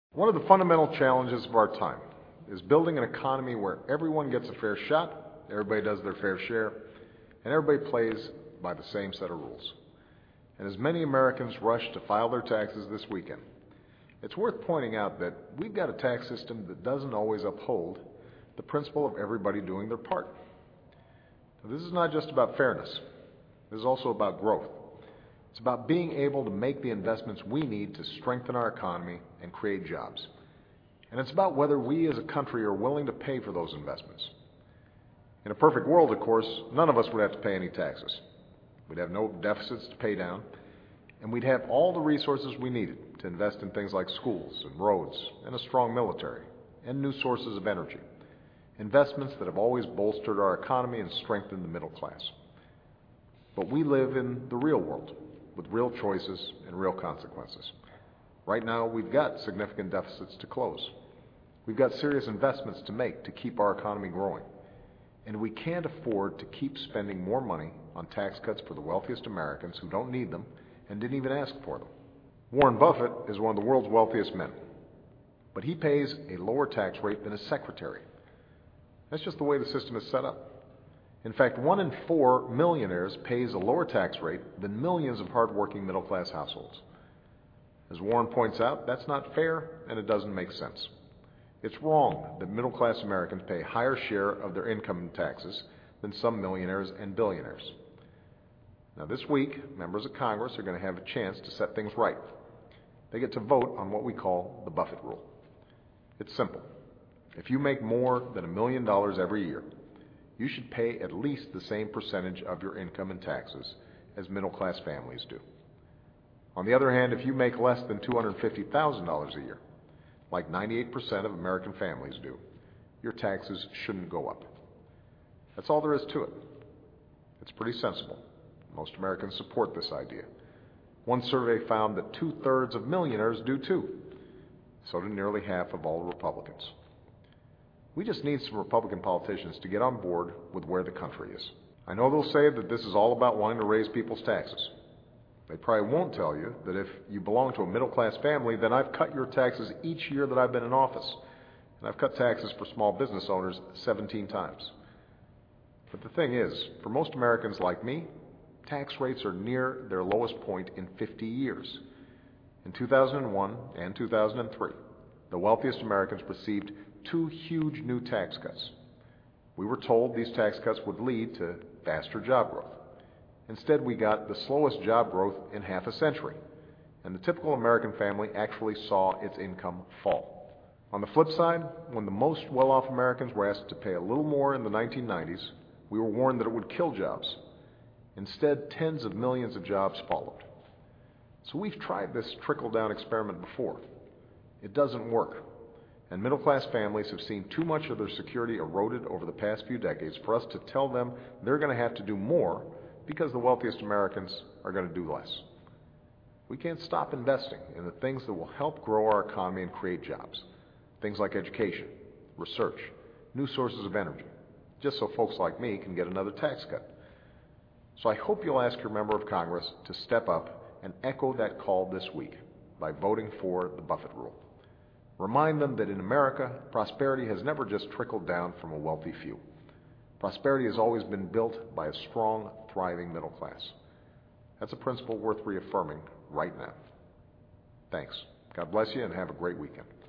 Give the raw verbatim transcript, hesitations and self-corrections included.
One of the fundamental challenges of our time is building an economy where everyone gets a fair shot, everybody does their fair share, and everybody plays by the same set of rules. And as many Americans rush to file their taxes this weekend, it's worth pointing out that we've got a tax system that doesn't always uphold the principle of everybody doing their part. Now, this is not just about fairness. This is also about growth. It's about being able to make the investments we need to strengthen our economy and create jobs. And it's about whether we as a country are willing to pay for those investments. In a perfect world, of course, none of us would have to pay any taxes. We'd have no deficits to pay down, and we'd have all the resources we needed to invest in things like schools and roads and a strong military and new sources of energy, investments that have always bolstered our economy and strengthened the middle class. But we live in the real world, with real choices and real consequences. Right now, we've got significant deficits to close. We've got serious investments to make to keep our economy growing. And we can't afford to keep spending more money on tax cuts for the wealthiest Americans who don't need them and didn't even ask for them. Warren Buffett is one of the world's wealthiest men, but he pays a lower tax rate than his secretary. That's just the way the system is set up. In fact, one in four millionaires pays a lower tax rate than millions of hardworking middle-class households. As Warren points out, that's not fair and it doesn't make sense. It's wrong that middle-class Americans pay a higher share of their income taxes than some millionaires and billionaires. Now, this week, members of Congress are going to have a chance to set things right. They get to vote on what we call the Buffett Rule. It's simple. If you make more than a million dollars every year, you should pay at least the same percentage of your income in taxes as middle-class families do. On the other hand, if you make less than two hundred fifty thousand dollars a year, like ninety-eight percent of American families do, your taxes shouldn't go up. That's all there is to it. It's pretty sensible. Most Americans support this idea. One survey found that two-thirds of millionaires do too. So do nearly half of all Republicans. We just need some Republican politicians to get on board with where the country is. I know they'll say that this is all about wanting to raise people's taxes. They probably won't tell you that if you belong to a middle-class family, then I've cut your taxes each year that I've been in office. And I've cut taxes for small business owners seventeen times. But the thing is, for most Americans like me, tax rates are near their lowest point in fifty years. In two thousand one and two thousand three, the wealthiest Americans received two huge new tax cuts. We were told these tax cuts would lead to faster job growth. Instead, we got the slowest job growth in half a century, and the typical American family actually saw its income fall. On the flip side, when the most well-off Americans were asked to pay a little more in the nineteen nineties, we were warned that it would kill jobs. Instead, tens of millions of jobs followed. So we've tried this trickle-down experiment before. It doesn't work. And middle-class families have seen too much of their security eroded over the past few decades for us to tell them they're going to have to do more because the wealthiest Americans are going to do less. We can't stop investing in the things that will help grow our economy and create jobs. Things like education, research, new sources of energy, just so folks like me can get another tax cut. So I hope you'll ask your member of Congress to step up and echo that call this week by voting for the Buffett Rule. Remind them that in America, prosperity has never just trickled down from a wealthy few. Prosperity has always been built by a strong, thriving middle class. That's a principle worth reaffirming right now. Thanks. God bless you and have a great weekend.